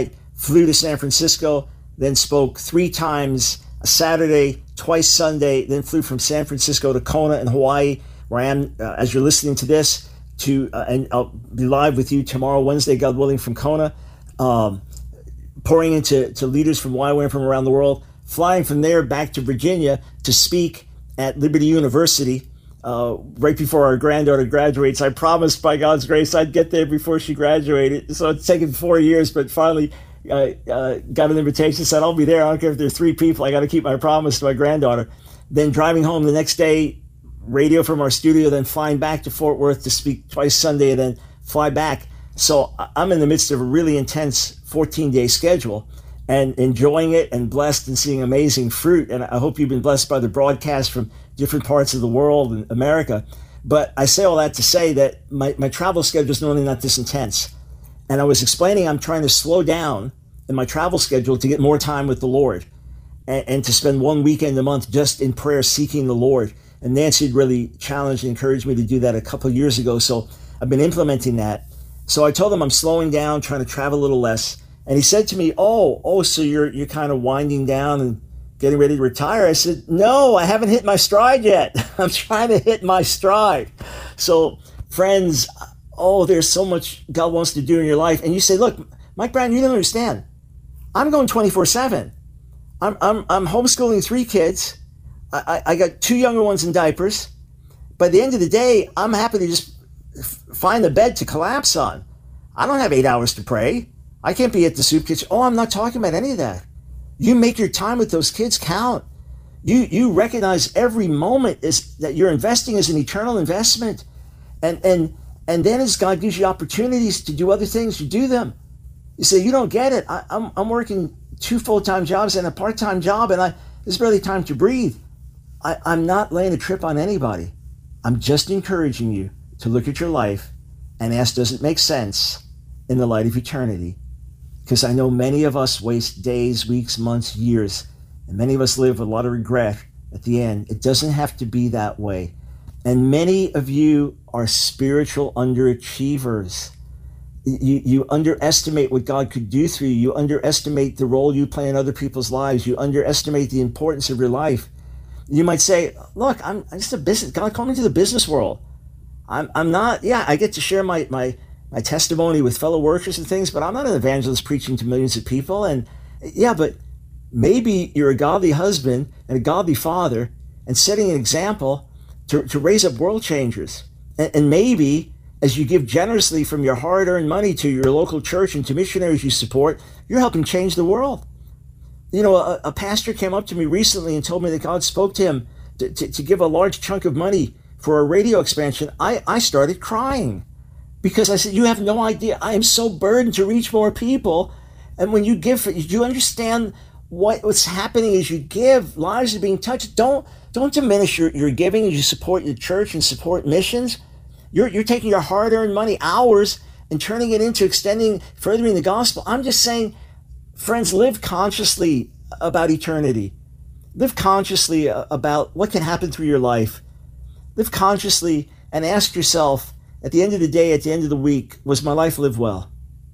flew to San Francisco, then spoke three times Saturday, twice Sunday, then flew from San Francisco to Kona in Hawaii, where I am uh, as you're listening to this, to uh, and I'll be live with you tomorrow, Wednesday, God willing, from Kona, um, pouring into to leaders from Y W A M from around the world, flying from there back to Virginia to speak at Liberty University uh, right before our granddaughter graduates. I promised by God's grace I'd get there before she graduated, so it's taken four years, but finally I uh, got an invitation, said I'll be there. I don't care if there's three people, I got to keep my promise to my granddaughter. Then driving home the next day, radio from our studio, then flying back to Fort Worth to speak twice Sunday, and then fly back. So I'm in the midst of a really intense fourteen-day schedule and enjoying it and blessed and seeing amazing fruit. And I hope you've been blessed by the broadcast from different parts of the world and America. But I say all that to say that my, my travel schedule is normally not this intense. And I was explaining I'm trying to slow down in my travel schedule to get more time with the Lord and, and to spend one weekend a month just in prayer seeking the Lord. And Nancy had really challenged and encouraged me to do that a couple of years ago. So I've been implementing that. So I told him I'm slowing down, trying to travel a little less. And he said to me, oh, oh, so you're you're kind of winding down and getting ready to retire. I said, no, I haven't hit my stride yet. I'm trying to hit my stride. So friends, oh, there's so much God wants to do in your life. And you say, look, Mike Brown, you don't understand. I'm going twenty-four seven. I'm I'm I'm homeschooling three kids. I, I got two younger ones in diapers. By the end of the day, I'm happy to just f- find the bed to collapse on. I don't have eight hours to pray. I can't be at the soup kitchen. Oh, I'm not talking about any of that. You make your time with those kids count. You you recognize every moment is that you're investing is an eternal investment. And and and then as God gives you opportunities to do other things, you do them. You say, you don't get it. I, I'm I'm working two full-time jobs and a part-time job, and I there's barely time to breathe. I, I'm not laying a trip on anybody. I'm just encouraging you to look at your life and ask, does it make sense in the light of eternity? Because I know many of us waste days, weeks, months, years, and many of us live with a lot of regret at the end. It doesn't have to be that way. And many of you are spiritual underachievers. You, you underestimate what God could do through you. You underestimate the role you play in other people's lives. You underestimate the importance of your life. You might say, look, I'm, I'm just a business, God called me to the business world. I'm I'm not, yeah, I get to share my, my, my testimony with fellow workers and things, but I'm not an evangelist preaching to millions of people. And yeah, but maybe you're a godly husband and a godly father and setting an example to, to raise up world changers. And, and maybe as you give generously from your hard-earned money to your local church and to missionaries you support, you're helping change the world. You know, a, a pastor came up to me recently and told me that God spoke to him to, to, to give a large chunk of money for a radio expansion. I, I started crying because I said, you have no idea. I am so burdened to reach more people. And when you give, do you understand what, what's happening as you give? Lives are being touched. Don't don't diminish your, your giving as you support your church and support missions. You're, you're taking your hard-earned money, hours, and turning it into extending, furthering the gospel. I'm just saying, friends, live consciously about eternity. Live consciously about what can happen through your life. Live consciously and ask yourself, at the end of the day, at the end of the week, was my life lived well?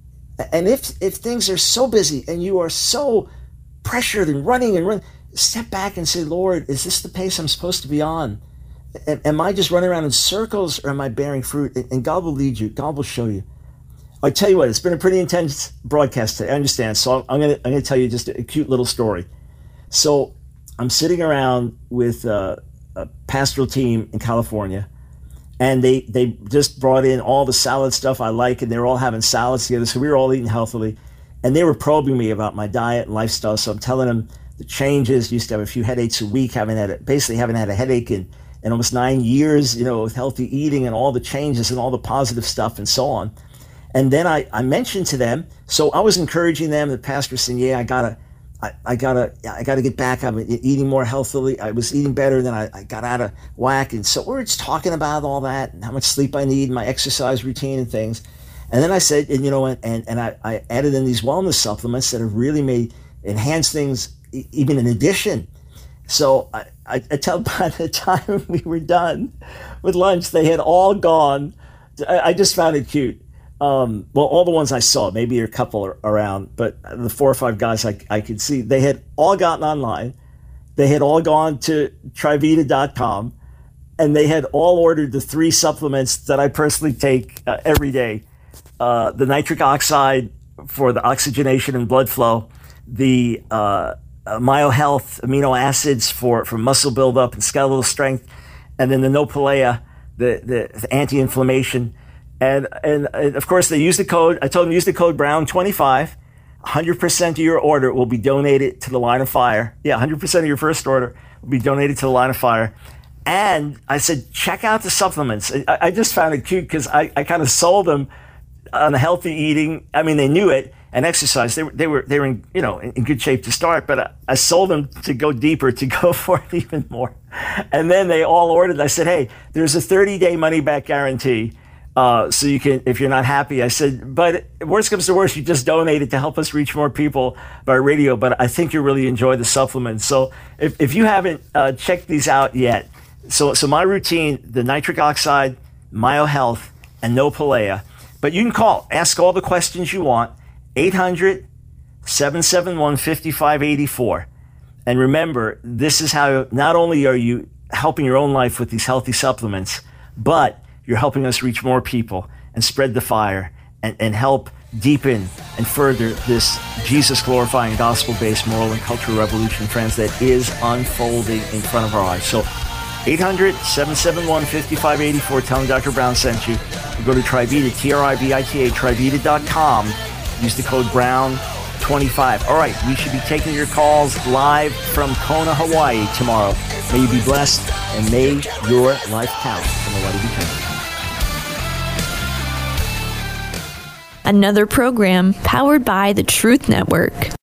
And if if things are so busy and you are so pressured and running and running, step back and say, Lord, is this the pace I'm supposed to be on? Am I just running around in circles, or am I bearing fruit? And God will lead you. God will show you. I tell you what, it's been a pretty intense broadcast today. I understand. So I'm going to I'm going to tell you just a cute little story. So I'm sitting around with uh, a pastoral team in California, and they they just brought in all the salad stuff I like, and they were all having salads together. So we were all eating healthily, and they were probing me about my diet and lifestyle. So I'm telling them the changes. Used to have a few headaches a week. Haven't had a, basically haven't had a headache in, in almost nine years. You know, with healthy eating and all the changes and all the positive stuff and so on. And then I, I mentioned to them, so I was encouraging them. The pastor was saying, yeah, I gotta, I, I gotta, I gotta get back. I'm eating more healthily. I was eating better, then I, I got out of whack. And so we're just talking about all that and how much sleep I need, my exercise routine and things. And then I said, and you know, and, and I, I added in these wellness supplements that have really made, enhance things even in addition. So I, I, I tell by the time we were done with lunch, they had all gone. I, I just found it cute. Um, well, all the ones I saw, maybe a couple are around, but the four or five guys I, I could see, they had all gotten online. They had all gone to Trivita dot com, and they had all ordered the three supplements that I personally take uh, every day. Uh, the nitric oxide for the oxygenation and blood flow, the uh, uh, MyoHealth amino acids for, for muscle buildup and skeletal strength, and then the Nopalea, the, the, the anti-inflammation. And, and and of course, they use the code. I told them use the code Brown twenty-five. one hundred percent of your order will be donated to the Line of Fire. Yeah, one hundred percent of your first order will be donated to the Line of Fire. And I said, check out the supplements. I, I just found it cute because I, I kind of sold them on the healthy eating. I mean, they knew it, and exercise. They were they were they were in, you know in, in good shape to start, but I, I sold them to go deeper, to go for it even more. And then they all ordered. I said, hey, there's a thirty day money back guarantee. Uh, so you can, if you're not happy, I said, but worst comes to worst, you just donate it to help us reach more people by radio. But I think you really enjoy the supplements. So if, if you haven't uh, checked these out yet, so so my routine, the nitric oxide, MyoHealth, and Nopalea. But you can call, ask all the questions you want, eight hundred, seven seven one, five five eight four. And remember, this is how not only are you helping your own life with these healthy supplements, but you're helping us reach more people and spread the fire and, and help deepen and further this Jesus-glorifying, gospel-based moral and cultural revolution, friends, that is unfolding in front of our eyes. So eight hundred, seven seven one, five five eight four. Tell them Doctor Brown sent you. You go to Trivita, T R I V I T A, Trivita dot com. Use the code Brown twenty-five. All right, we should be taking your calls live from Kona, Hawaii tomorrow. May you be blessed, and may your life count from the light of eternity. Another program powered by the Truth Network.